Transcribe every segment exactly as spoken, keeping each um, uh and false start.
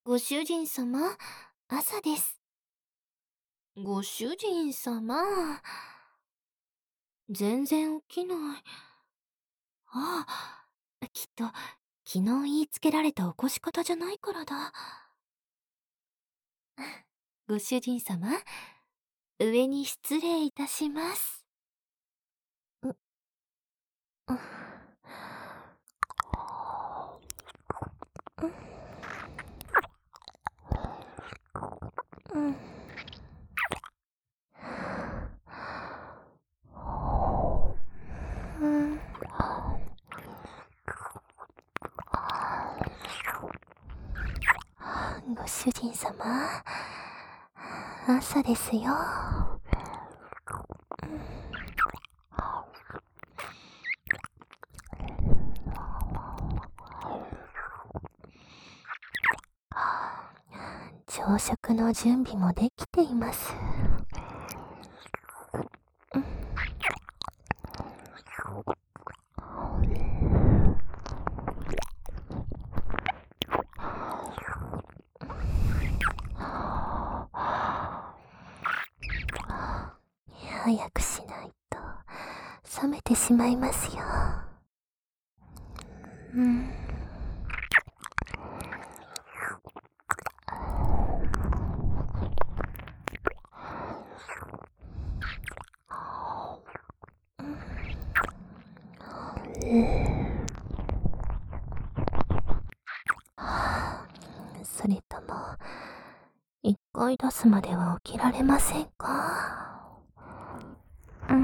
ご主人様、朝です。ご主人様、全然起きない。ああ、きっと、昨日言いつけられた起こし方じゃないからだ。ご主人様、上に失礼いたします。う、う、うん、うん。ご主人様、朝ですよ。朝食の準備もできています。早くしないと冷めてしまいますよ。うん。それとも、一回出すまでは起きられませんか？うん。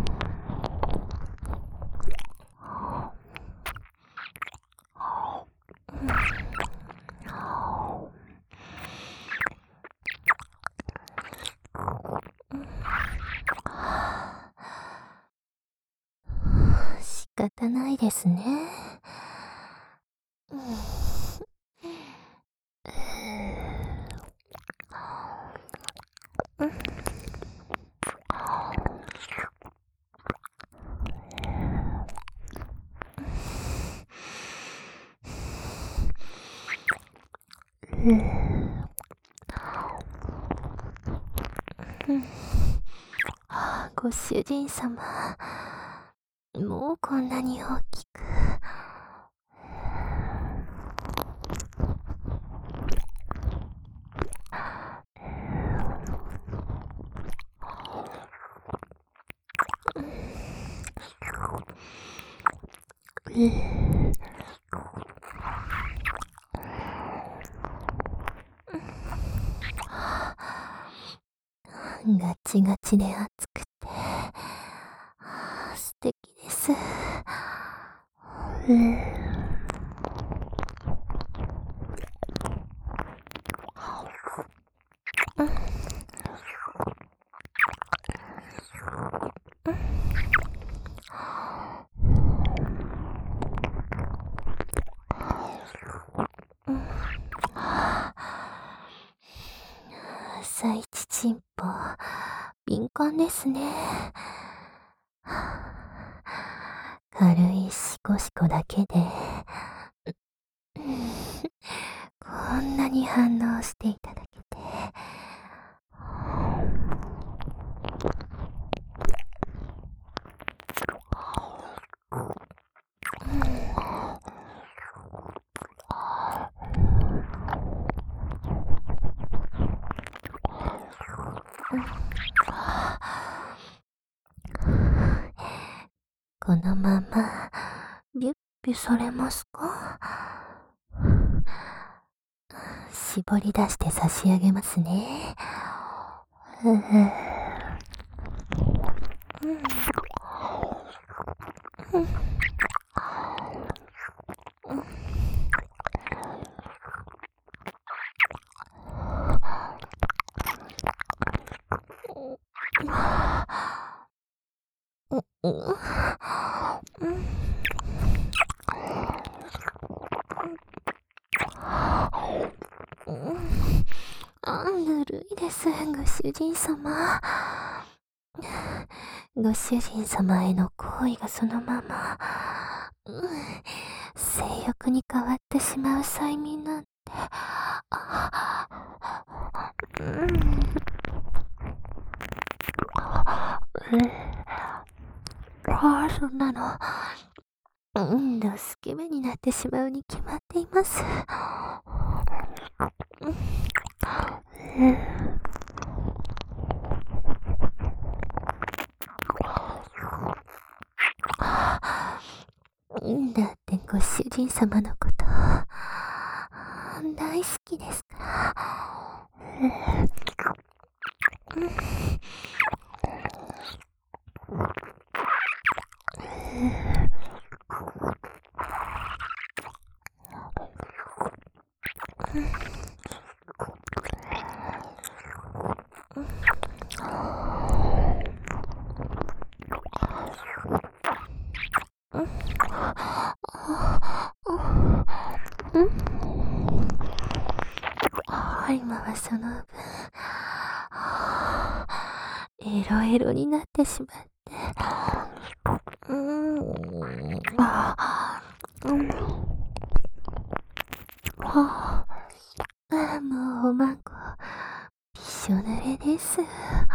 仕方ないですね。うん。ご主人様、もうこんなに大きく。ガチガチで熱くて、素敵です。うん。朝一ちんぽ、敏感ですね。軽いシコシコだけで、こんなに反応していただけて。このまま、ビュッビュされますか？絞り出して差し上げますね。うん。あ、ぬるいです、ご主人様。ご主人様への好意がそのまま、うん、性欲に変わってしまう催眠なんて、あそんなの、うんとスケベになってしまうに決まっています。うん、だってご主人様のこと大好きですから。今はその分、エロエロになってしまって、うーん、あ、うん、あ、もうおまんこ、びしょ濡れです。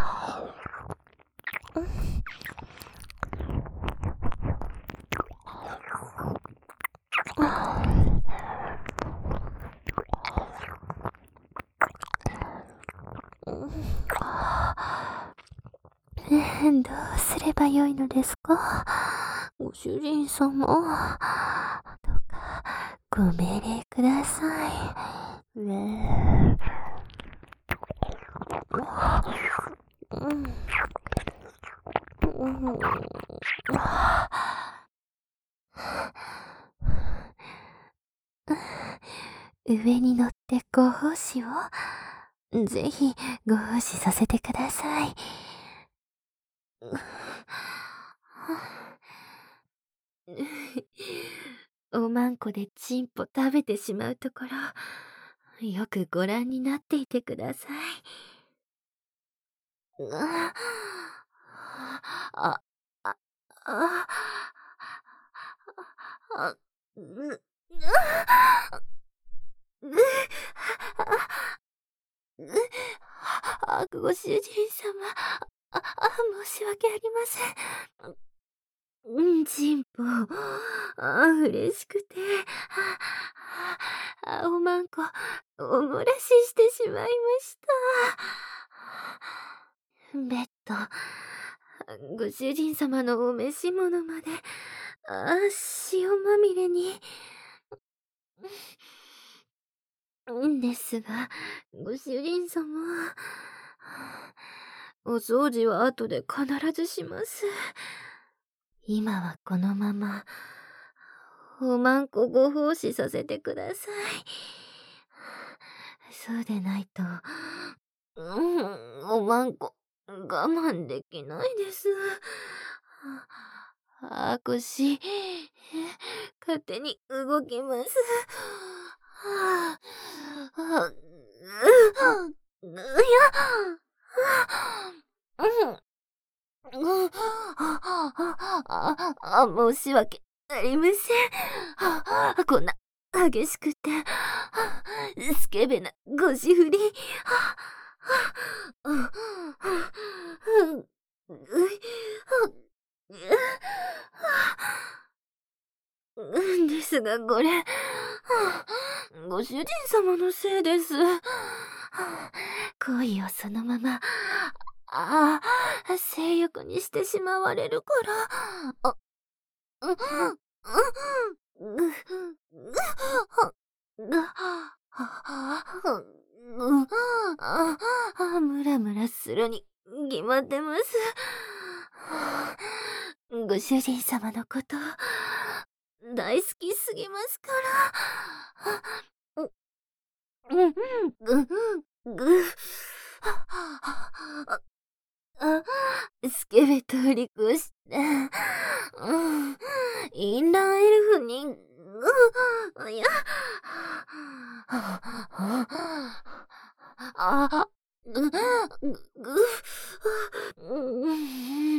どうすればよいのですか、ご主人様。どうかご命令ください。ねえ。うん。うん。上に乗ってご奉仕をぜひご奉仕させてください。おまんこでチンポ食べてしまうところ、よくご覧になっていてください。あ、あ、あ、あ、あ、う、う、う、あ、ご主人様、あ、あ、申し訳ありません。うん、チンポ。あ、嬉しくて。あ、おまんこ、お漏らししてしまいました。ベッド、ご主人様のお召し物まで、あ、塩まみれに。んですが、ご主人様、お掃除は後で必ずします。今はこのまま、おまんこご奉仕させてください。そうでないと、うん、おまんこ、我慢できないです。あ、腰、勝手に動きます。はあ、はあ、う、う、いや、うん。うん、あ、あ、あ、申し訳ありません。あ、こんな激しくて、スケベなごし振り。ですがこれ、ご主人様のせいです。恋をそのまま、ああ、性欲にしてしまわれるから。あ、う、う、う、ぐ、ぐ、は、が、は、ぐ、あ、あ、ムラムラするに決まってます。ご主人様のこと、大好きすぎますから。うん、ぐ、ぐ、あ、あ、スケベ通り越して、うん、インラーエルフに、う、いや、あ、ぐ、ぐ、ぐ、うん、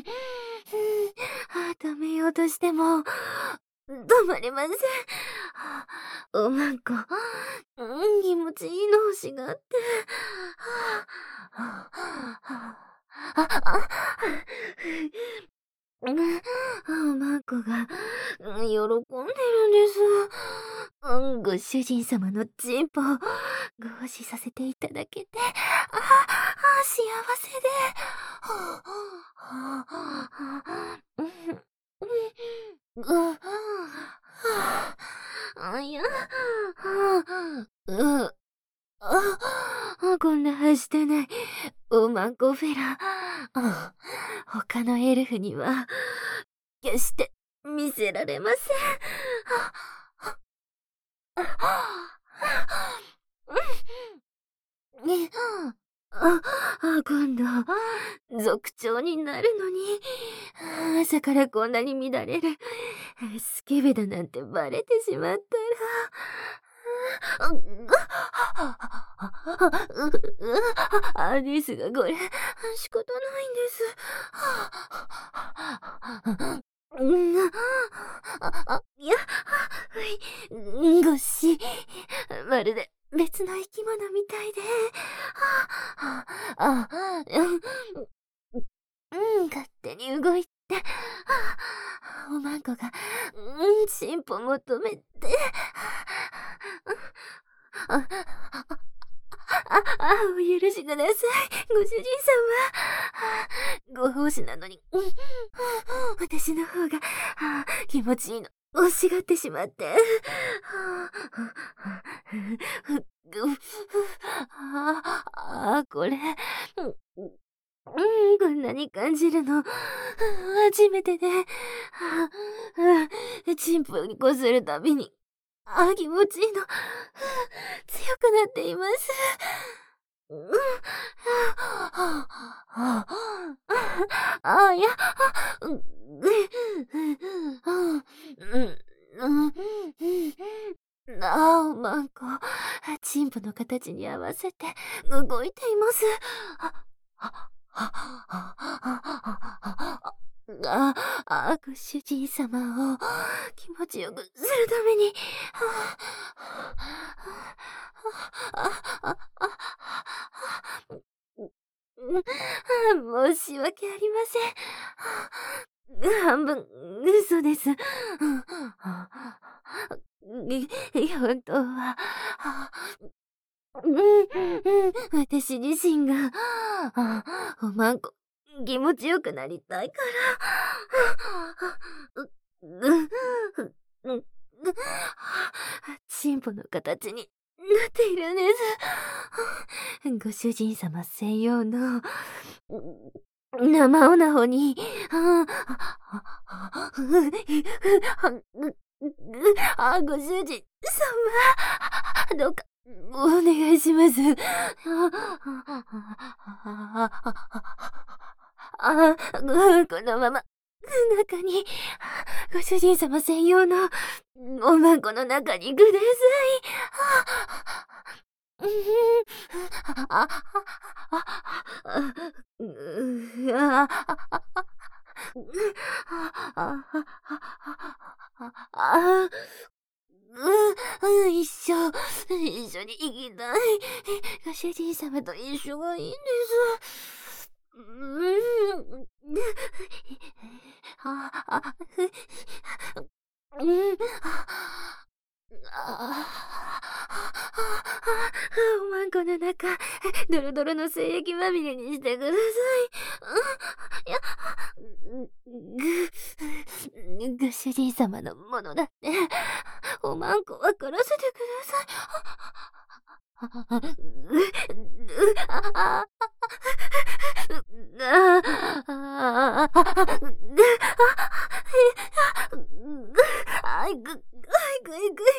止めようとしても、止まれません。おまんこ、うん、気持ちいいの欲しがって。あ、あ、 うん、あ、マコが、うん、喜んでるんです。うん、ご主人様のチンポをごしさせていただけて、ああ、幸せで。はあ、はあ、はあ、うん、うん、う、はあ、あ、いや、はあ、う、あ、あ、こんなはしてない、おまんこフェラ。あ、他のエルフには、決して見せられません。あ、あ、うん、ね、あ、あ、今度、族長になるのに、朝からこんなに乱れる、スケベだなんてバレてしまったら、あ、う、う、あ、ですがこれ、仕方ないんです。うん、あ、あ、いや、はい、ごっし、まるで別の生き物みたいで、あ、あ、うん、うん、勝手に動いて、おまんこが、うん、進歩求めて、あ、あ、あ、あ、お許しください、ご主人様。ご奉仕なのに、うん、私の方が、気持ちいいの欲しがってしまって。ああ、これ、うん、こんなに感じるの、初めてで、チンポにこするたびに、あ、気持ちいいの、強くなっています。うん、あ、いや、うん、うん、うん、うん、ああ、マンコ、チンポの形に合わせて動いています。あ、あ、あ、あ、あ、あ、ご主人様を気持ちよくするために、あ、あ、あ、申し訳ありません。半分、嘘です。本当は、うん、うん、私自身が、おまんこ、気持ちよくなりたいから。う、う、う、う、チンポの形になっているんです。ご主人様専用の、生オナホに、あ、ご主人様、どうか、お願いします。あ、このまま、中に、ご主人様専用の、おまんこの中にください。うん、あ、あ、あ、う、あ、あ、あ、う、一緒、一緒に行きたい。ご主人様と一緒がいいんです。うーん。あ、あ、うん。ああ、おまんこの中、ドロドロの精液まみれにしてください。いや、ぐ、ご主人様のものだって、おまんこは殺せてください。あ、あ、あ、いく、いく、いく、いく、いく。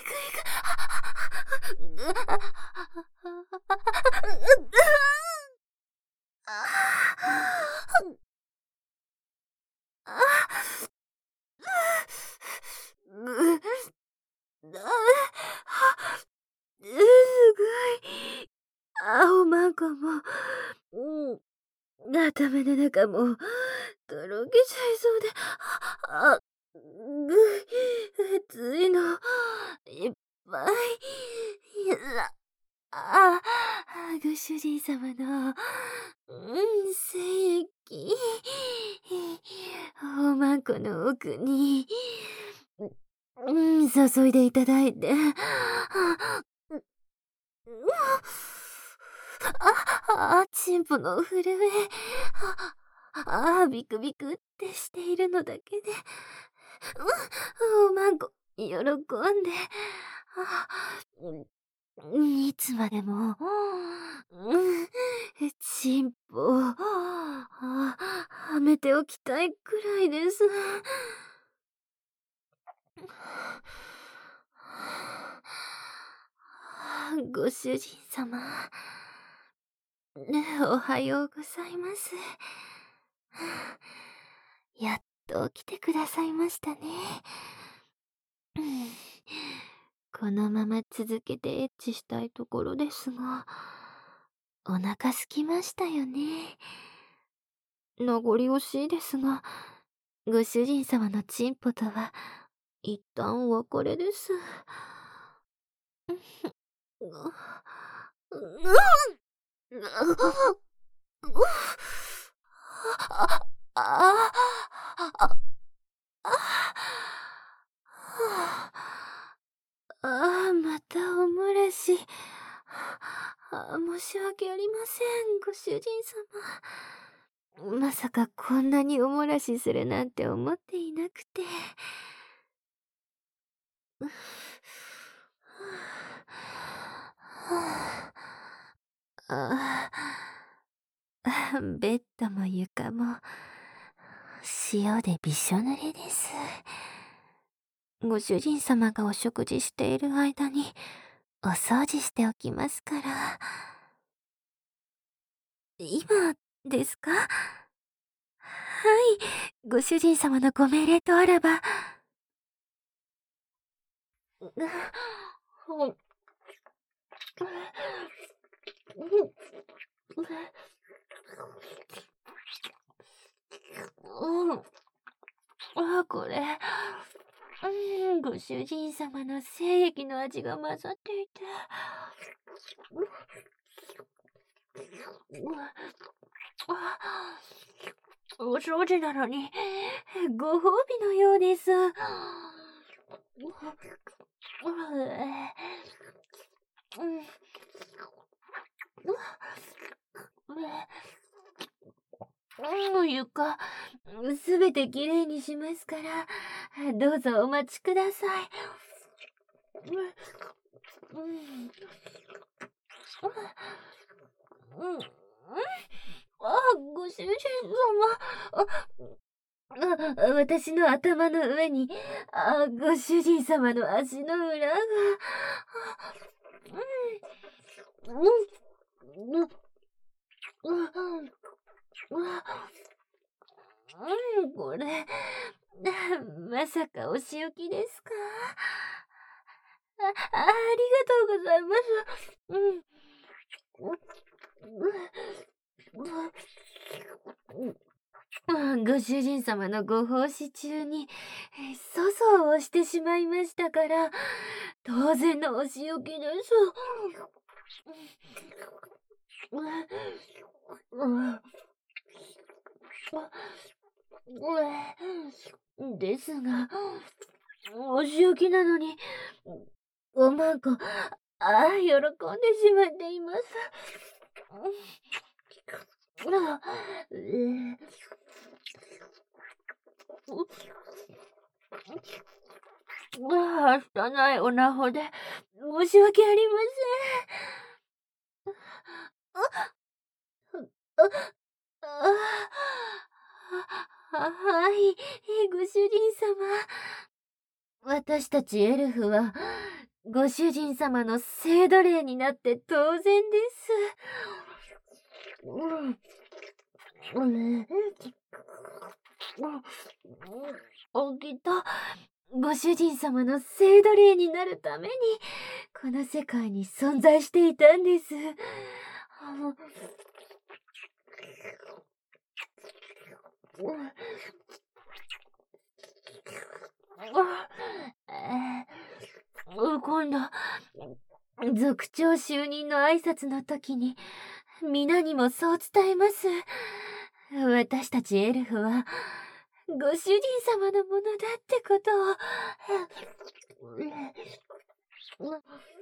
すごい。青マンコも、うん、頭の中も、とろけちゃいそうで、あ、ぐ、熱いの、いっぱい、いや、 あ、ご主人様の、うん、精液、おまんこの奥に、うん、注いでいただいて、あ、う、うあ、あ、チンポの震え、あ、あ、ビクビクってしているのだけで、うん、おまんこ、喜んで、あ、うん、いつまでも、うん、チンポを、あ、はめておきたいくらいです。ご主人様、おはようございます。やっと起きてくださいましたね。うん、このまま続けてエッチしたいところですが、お腹空きましたよね。名残惜しいですが、ご主人様のチンポとは一旦お別れです。うううあああああ、またお漏らし。あ、申し訳ありません、ご主人様。まさかこんなにお漏らしするなんて思っていなくて。ああ、ベッドも床も塩でびしょ濡れです。ご主人様がお食事している間にお掃除しておきますから。今ですか？はい、ご主人様のご命令とあらば。うん。あ、これ、うん、ご主人様の精液の味が混ざっていて。あ、お掃除なのに、ご褒美のようです。うん。うん、床、すべてきれいにしますから、どうぞお待ちください。うん。うん。あ、ご主人様。あ、あ、私の頭の上に、あ、ご主人様の足の裏が。うん。うん。うん。うん。うん、これ、まさかお仕置きですか？あ、ありがとうございます。うん。ご主人様のご奉仕中に、粗相をしてしまいましたから、当然のお仕置きです。ですが、お仕置きなのに、おまんこ、ああ、喜んでしまっています。あ、えうわあ、拙いおなほで、申し訳ありません。あ、あ、ああ、はい、ご主人様。私たちエルフは、ご主人様の性奴隷になって当然です。うん。うん。きっと、ご主人様の性奴隷になるために、この世界に存在していたんです。あの、あ、えー、今度、 族長就任の挨拶の時に、皆にもそう伝えます。私たちエルフは、ご主人様のものだってことを。